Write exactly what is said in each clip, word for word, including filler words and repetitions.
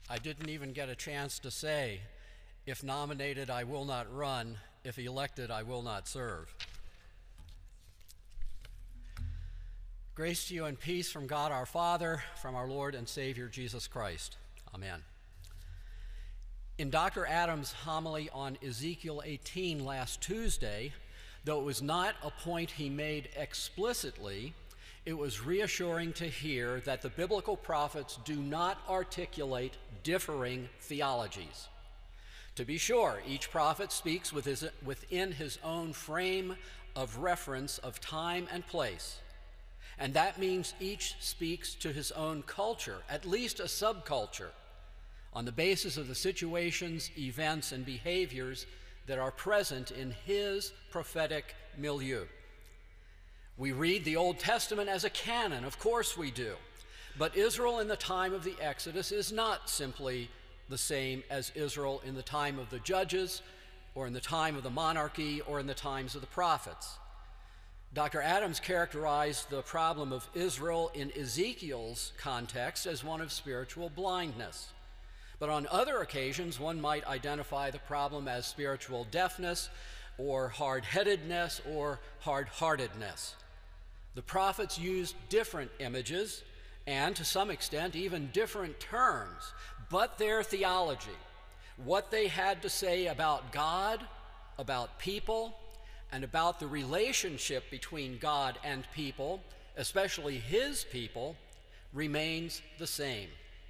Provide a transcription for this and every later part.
I didn't even get a chance to say, if nominated, I will not run. If elected, I will not serve. Grace to you and peace from God our Father, from our Lord and Savior Jesus Christ. Amen. In Doctor Adams' homily on Ezekiel eighteen last Tuesday, though it was not a point he made explicitly, it was reassuring to hear that the biblical prophets do not articulate differing theologies. To be sure, each prophet speaks with his, within his own frame of reference of time and place, and that means each speaks to his own culture, at least a subculture, on the basis of the situations, events, and behaviors that are present in his prophetic milieu. We read the Old Testament as a canon, of course we do, but Israel in the time of the Exodus is not simply the same as Israel in the time of the judges, or in the time of the monarchy, or in the times of the prophets. Doctor Adams characterized the problem of Israel in Ezekiel's context as one of spiritual blindness. But on other occasions, one might identify the problem as spiritual deafness, or hard-headedness, or hard-heartedness. The prophets used different images, and to some extent even different terms, but their theology, what they had to say about God, about people, and about the relationship between God and people, especially his people, remains the same.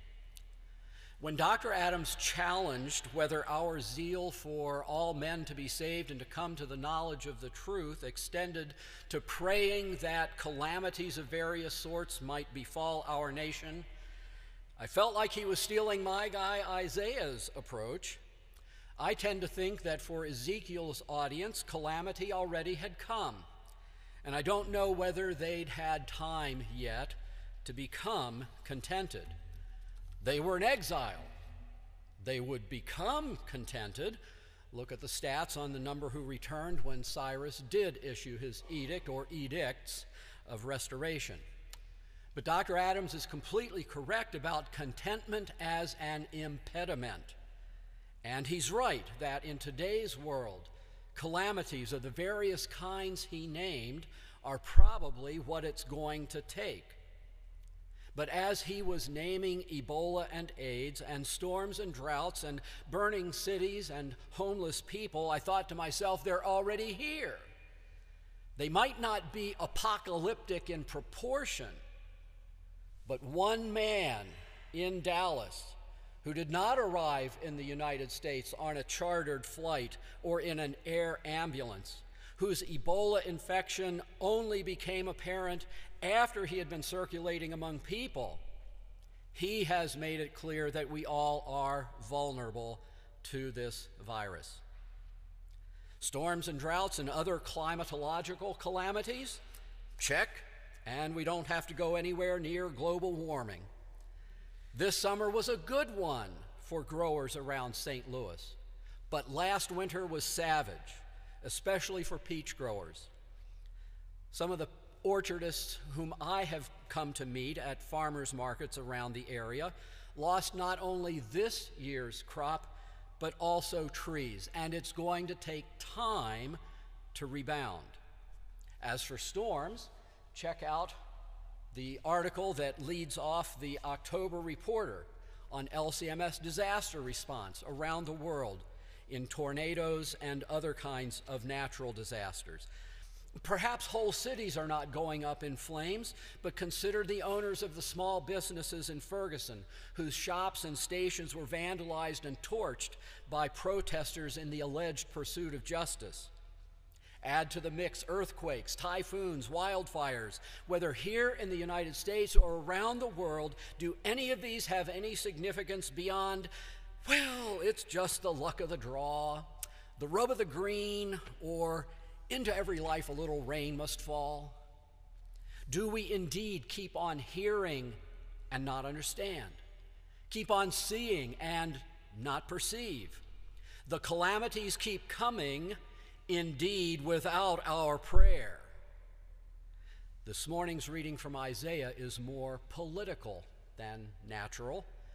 When Doctor Adams challenged whether our zeal for all men to be saved and to come to the knowledge of the truth extended to praying that calamities of various sorts might befall our nation, I felt like he was stealing my guy Isaiah's approach. I tend to think that for Ezekiel's audience, calamity already had come, and I don't know whether they'd had time yet to become contented. They were in exile. They would become contented. Look at the stats on the number who returned when Cyrus did issue his edict or edicts of restoration. But Doctor Adams is completely correct about contentment as an impediment. And he's right that in today's world, calamities of the various kinds he named are probably what it's going to take. But as he was naming Ebola and AIDS and storms and droughts and burning cities and homeless people, I thought to myself, they're already here. They might not be apocalyptic in proportion, but one man in Dallas who did not arrive in the United States on a chartered flight or in an air ambulance, whose Ebola infection only became apparent after he had been circulating among people, he has made it clear that we all are vulnerable to this virus. Storms and droughts and other climatological calamities? Check, and we don't have to go anywhere near global warming. This summer was a good one for growers around Saint Louis, but last winter was savage, especially for peach growers. Some of the orchardists whom I have come to meet at farmers markets around the area lost not only this year's crop, but also trees, and it's going to take time to rebound. As for storms, check out the article that leads off the October Reporter on L C M S disaster response around the world in tornadoes and other kinds of natural disasters. Perhaps whole cities are not going up in flames, but consider the owners of the small businesses in Ferguson whose shops and stations were vandalized and torched by protesters in the alleged pursuit of justice. Add to the mix earthquakes, typhoons, wildfires. Whether here in the United States or around the world, do any of these have any significance beyond, well, it's just the luck of the draw, the rub of the green, or into every life a little rain must fall? Do we indeed keep on hearing and not understand? Keep on seeing and not perceive? The calamities keep coming, indeed, without our prayer. This morning's reading from Isaiah is more political than natural.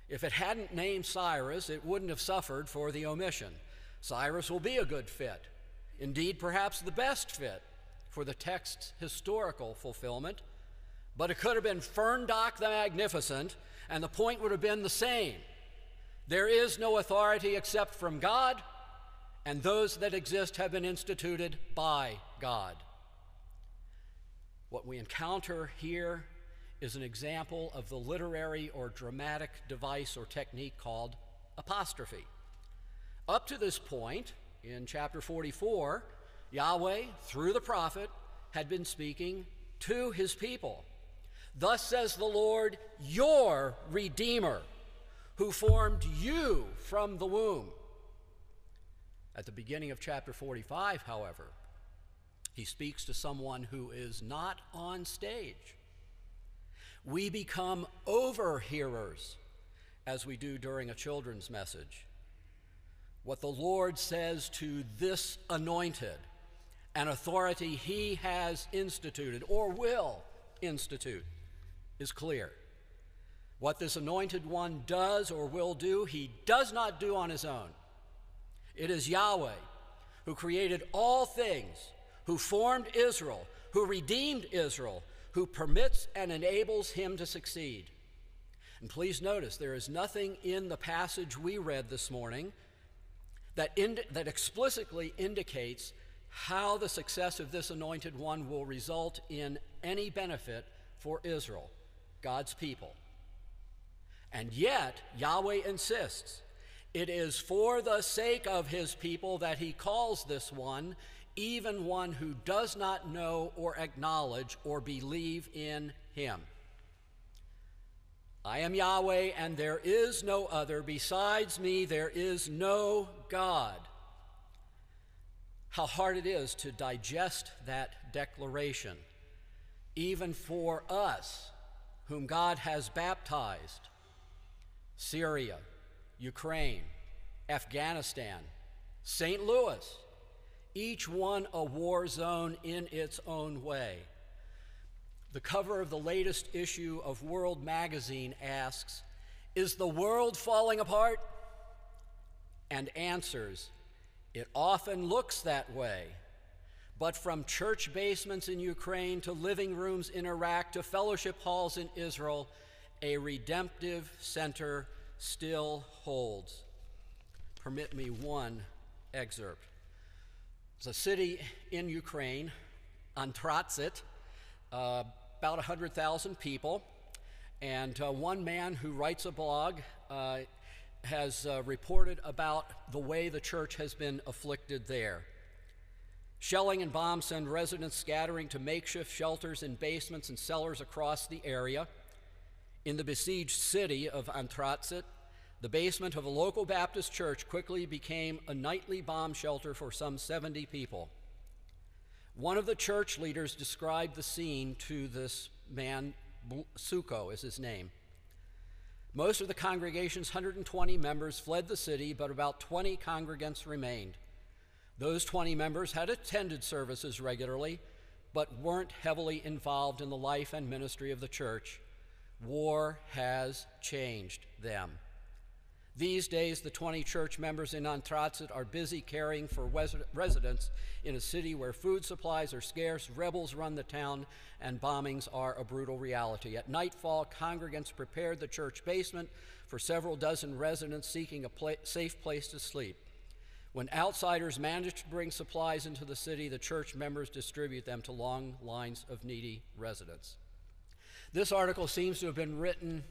If it hadn't named Cyrus, it wouldn't have suffered for the omission. Cyrus will be a good fit, indeed perhaps the best fit for the text's historical fulfillment, but it could have been Ferndoc the Magnificent, and the point would have been the same. There is no authority except from God, and those that exist have been instituted by God. What we encounter here is an example of the literary or dramatic device or technique called apostrophe. Up to this point, in chapter forty-four, Yahweh, through the prophet, had been speaking to his people. Thus says the Lord, your Redeemer, who formed you from the womb. At the beginning of chapter forty-five, however, he speaks to someone who is not on stage. We become overhearers, as we do during a children's message. What the Lord says to this anointed, an authority he has instituted or will institute, is clear. What this anointed one does or will do, he does not do on his own. It is Yahweh who created all things, who formed Israel, who redeemed Israel, who permits and enables him to succeed. And please notice, there is nothing in the passage we read this morning that, ind- that explicitly indicates how the success of this anointed one will result in any benefit for Israel, God's people. And yet, Yahweh insists, it is for the sake of his people that he calls this one, even one who does not know or acknowledge or believe in him. I am Yahweh, and there is no other. Besides me, there is no God. How hard it is to digest that declaration, even for us, whom God has baptized. Syria, Ukraine, Afghanistan, Saint Louis, each one a war zone in its own way. The cover of the latest issue of World Magazine asks, is the world falling apart? And answers, it often looks that way. But from church basements in Ukraine to living rooms in Iraq to fellowship halls in Israel, a redemptive center still holds. Permit me one excerpt. There's a city in Ukraine, Antratsit, uh, about one hundred thousand people, and uh, one man who writes a blog uh, has uh, reported about the way the church has been afflicted there. Shelling and bombs send residents scattering to makeshift shelters in basements and cellars across the area. In the besieged city of Antratsit, the basement of a local Baptist church quickly became a nightly bomb shelter for some seventy people. One of the church leaders described the scene to this man, Suko is his name. Most of the congregation's one hundred twenty members fled the city, but about twenty congregants remained. Those twenty members had attended services regularly, but weren't heavily involved in the life and ministry of the church. War has changed them. These days, the twenty church members in Antratsit are busy caring for residents in a city where food supplies are scarce, rebels run the town, and bombings are a brutal reality. At nightfall, congregants prepared the church basement for several dozen residents seeking a pla- safe place to sleep. When outsiders manage to bring supplies into the city, the church members distribute them to long lines of needy residents. This article seems to have been written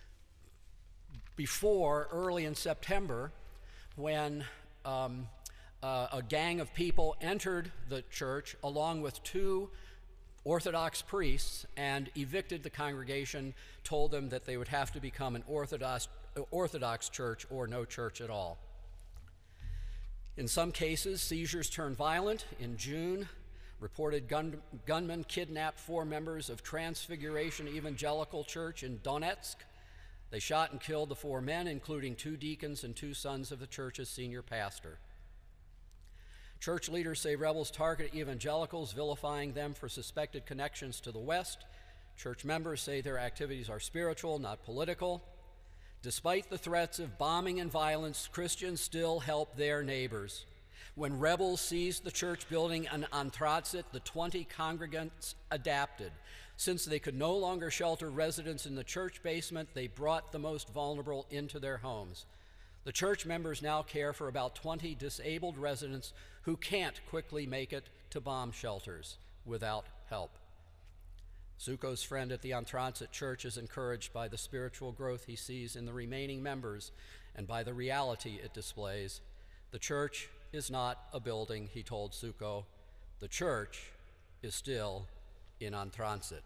before, early in September, when um, uh, a gang of people entered the church along with two Orthodox priests and evicted the congregation, told them that they would have to become an Orthodox, Orthodox church or no church at all. In some cases, seizures turned violent. In June, reported gun, gunmen kidnapped four members of Transfiguration Evangelical Church in Donetsk. They shot and killed the four men, including two deacons and two sons of the church's senior pastor. Church leaders say rebels target evangelicals, vilifying them for suspected connections to the West. Church members say their activities are spiritual, not political. Despite the threats of bombing and violence, Christians still help their neighbors. When rebels seized the church building in Anthrazit, the twenty congregants adapted. Since they could no longer shelter residents in the church basement, they brought the most vulnerable into their homes. The church members now care for about twenty disabled residents who can't quickly make it to bomb shelters without help. Zuko's friend at the Anthrazit church is encouraged by the spiritual growth he sees in the remaining members and by the reality it displays. The church is not a building, he told Zuko. The church is still in Anthrazit.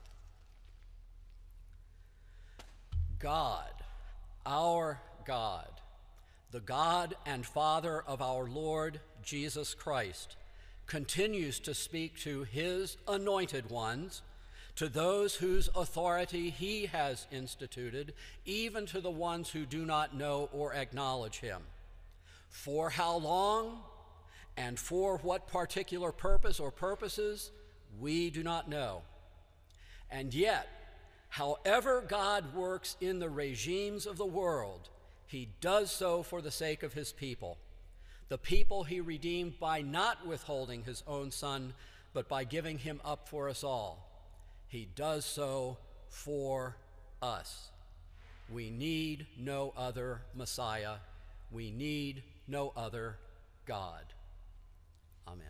God, our God, the God and Father of our Lord Jesus Christ, continues to speak to his anointed ones, to those whose authority he has instituted, even to the ones who do not know or acknowledge him. For how long and for what particular purpose or purposes, we do not know. And yet, however God works in the regimes of the world, he does so for the sake of his people, the people he redeemed by not withholding his own son, but by giving him up for us all. He does so for us. We need no other Messiah. We need no other God. Amen.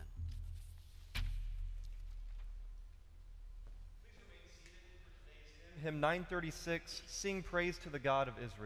Hymn nine thirty-six, Sing Praise to the God of Israel.